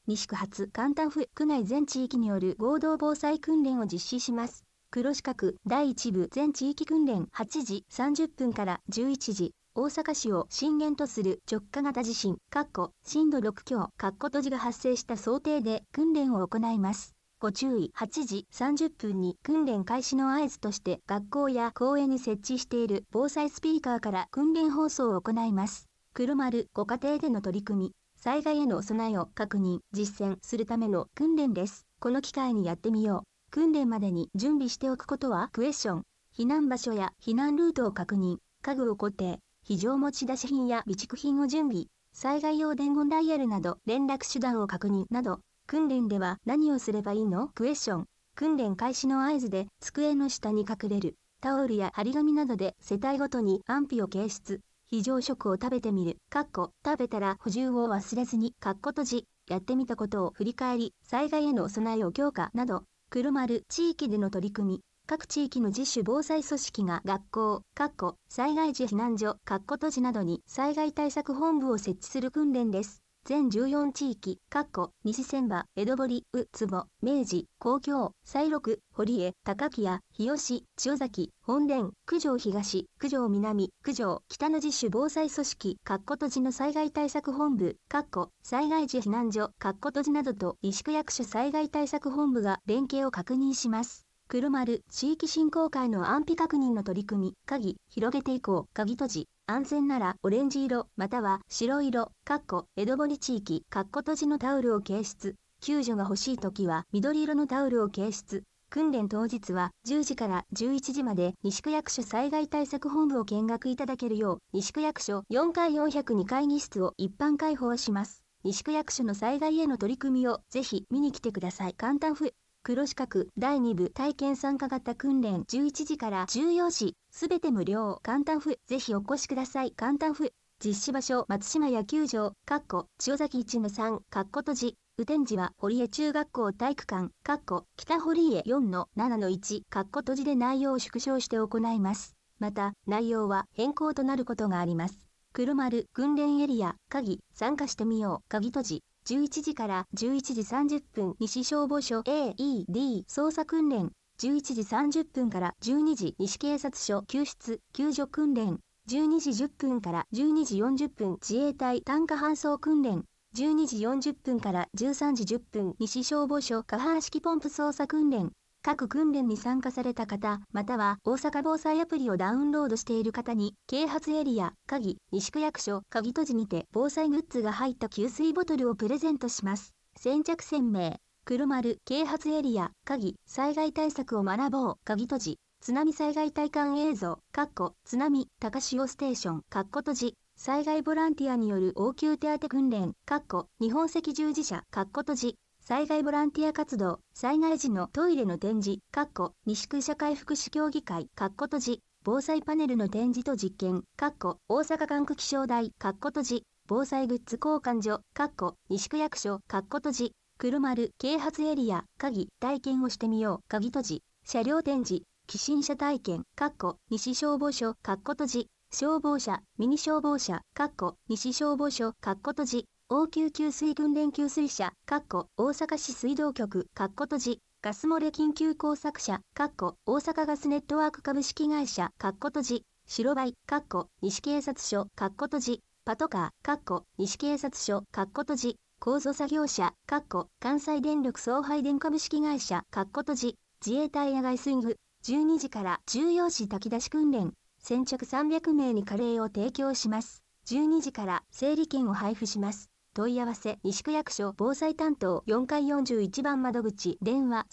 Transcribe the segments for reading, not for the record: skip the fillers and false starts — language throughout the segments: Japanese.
西区発簡単府区内全地域による合同防災訓練を実施します。黒四角第1部全地域訓練8時30分から11時。大阪市を震源とする直下型地震、震度6強、閉じが発生した想定で訓練を行います。ご注意、8時30分に訓練開始の合図として学校や公園に設置している防災スピーカーから訓練放送を行います。黒丸ご家庭での取り組み、災害への備えを確認、実践するための訓練です。この機会にやってみよう。訓練までに準備しておくことはクエスチョン。避難場所や避難ルートを確認、家具を固定。非常持ち出し品や備蓄品を準備、災害用伝言ダイヤルなど連絡手段を確認など、訓練では何をすればいいの？クエスチョン。訓練開始の合図で机の下に隠れる。タオルや張り紙などで世帯ごとに安否を掲出。非常食を食べてみる。食べたら補充を忘れずに。閉じ。やってみたことを振り返り、災害への備えを強化など、黒丸地域での取り組み。各地域の自主防災組織が学校、災害時避難所、閉じなどに災害対策本部を設置する訓練です。全14地域、西千葉、江戸堀、坪、明治、東京、西六、堀江、高木屋、日吉、千代崎、本殿、九条東、九条南、九条北の自主防災組織、閉じの災害対策本部、災害時避難所、閉じなどと西区役所災害対策本部が連携を確認します。黒丸地域振興会の安否確認の取り組み、鍵、広げていこう、鍵閉じ、安全ならオレンジ色、または白色、江戸堀地域、閉じのタオルを掲出、救助が欲しいときは緑色のタオルを掲出、訓練当日は10時から11時まで西区役所災害対策本部を見学いただけるよう、西区役所4階402会議室を一般開放します。西区役所の災害への取り組みをぜひ見に来てください。簡単府黒四角第2部体験参加型訓練11時から14時、すべて無料。簡単府ぜひお越しください。簡単府実施場所松島野球場、千代崎1-3、閉じ。雨天時は堀江中学校体育館、北堀江4-7-1、閉じで内容を縮小して行います。また、内容は変更となることがあります。黒丸訓練エリア、鍵、参加してみよう、鍵閉じ。11時から11時30分西消防署 AED 捜査訓練、11時30分から12時西警察署救出救助訓練、12時10分から12時40分自衛隊担架搬送訓練、12時40分から13時10分西消防署下半式ポンプ操作訓練。各訓練に参加された方、または大阪防災アプリをダウンロードしている方に、啓発エリア、鍵、西区役所、鍵閉じにて防災グッズが入った給水ボトルをプレゼントします。先着1000名。黒丸、啓発エリア、鍵、災害対策を学ぼう、鍵閉じ。津波災害体感映像、津波、高潮ステーション、閉じ。災害ボランティアによる応急手当訓練、日本赤十字社、閉じ。災害ボランティア活動、災害時のトイレの展示、西区社会福祉協議会、閉じ。防災パネルの展示と実験、大阪管区気象台、閉じ。防災グッズ交換所、西区役所、閉じ。黒丸、啓発エリア、鍵、体験をしてみよう、鍵閉じ。車両展示、起震車体験、西消防署、閉じ。消防車、ミニ消防車、西消防署、閉じ。応急給水訓練給水車、大阪市水道局、閉じ。ガス漏れ緊急工作車、大阪ガスネットワーク株式会社、閉じ。白バイ、西警察署、閉じ。パトカー、西警察署、閉じ。構造作業車、関西電力送配電株式会社、閉じ。自衛隊野外スイング、12時から14時炊き出し訓練、先着300名にカレーを提供します。12時から整理券を配布します。問い合わせ、西区役所防災担当4階41番窓口、電話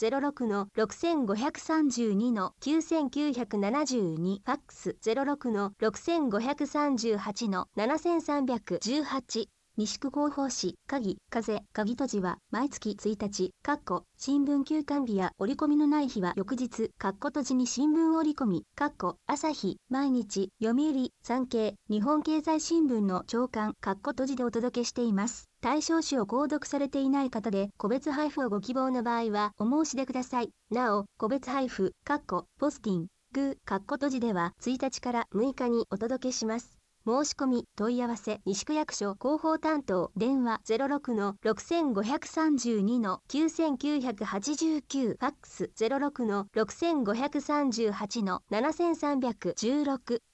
06-6532-9972、ファックス 06-6538-7318、西区広報誌、鍵閉じは毎月1日、新聞休刊日や折り込みのない日は翌日、閉じに新聞折り込み、朝日、毎日、読売、産経、日本経済新聞の朝刊、閉じでお届けしています。対象種を購読されていない方で、個別配布をご希望の場合は、お申し出ください。なお、個別配布、ポスティング、閉じでは1日から6日にお届けします。 申し込み、問い合わせ、西区役所広報担当、電話06-6532-9989、ファックス06-6538-7316